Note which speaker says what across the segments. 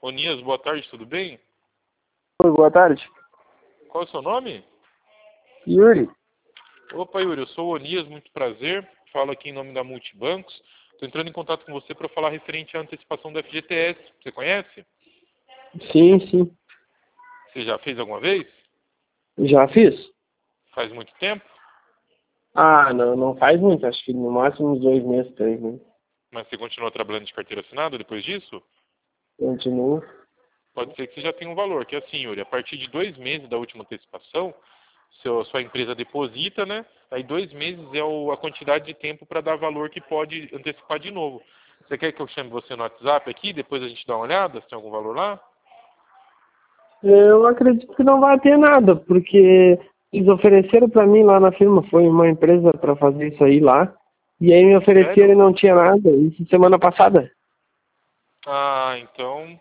Speaker 1: Onias, boa tarde, tudo bem?
Speaker 2: Oi, boa tarde.
Speaker 1: Qual é o seu nome?
Speaker 2: Yuri.
Speaker 1: Opa, Yuri, eu sou o Onias, muito prazer. Falo aqui em nome da Multibancos. Estou entrando em contato com você para falar referente à antecipação do FGTS. Você conhece?
Speaker 2: Sim, sim.
Speaker 1: Você já fez alguma vez?
Speaker 2: Já fiz?
Speaker 1: Faz muito tempo?
Speaker 2: Ah, não faz muito. Acho que no máximo uns 2 meses, 3 meses.
Speaker 1: Mas você continua trabalhando de carteira assinada depois disso?
Speaker 2: Continuo.
Speaker 1: Pode ser que você já tenha um valor, que é assim, Yuri, a partir de 2 meses da última antecipação, sua empresa deposita, né? Aí 2 meses é a quantidade de tempo para dar valor que pode antecipar de novo. Você quer que eu chame você no WhatsApp aqui, depois a gente dá uma olhada, se tem algum valor lá?
Speaker 2: Eu acredito que não vai ter nada, porque eles ofereceram para mim lá na firma, foi uma empresa para fazer isso aí lá, e aí me ofereceram
Speaker 1: Sério?
Speaker 2: e não tinha nada, isso semana passada.
Speaker 1: Ah, então...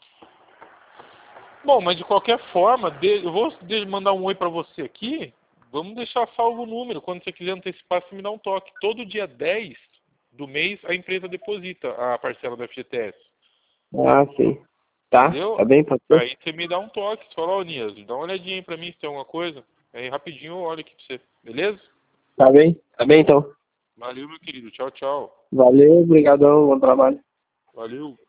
Speaker 1: Bom, mas de qualquer forma, eu vou mandar um oi para você aqui. Vamos deixar salvo o número. Quando você quiser antecipar, você me dá um toque. Todo dia 10 do mês, a empresa deposita a parcela do FGTS.
Speaker 2: Ah, sim. Tá
Speaker 1: Entendeu?
Speaker 2: bem, pode ser?
Speaker 1: Aí você me dá um toque. Você fala, ô Nias, dá uma olhadinha aí pra mim se tem alguma coisa. Aí rapidinho eu olho aqui pra você. Beleza?
Speaker 2: Tá bem então.
Speaker 1: Valeu, meu querido. Tchau, tchau.
Speaker 2: Valeu, obrigadão, bom trabalho.
Speaker 1: Valeu.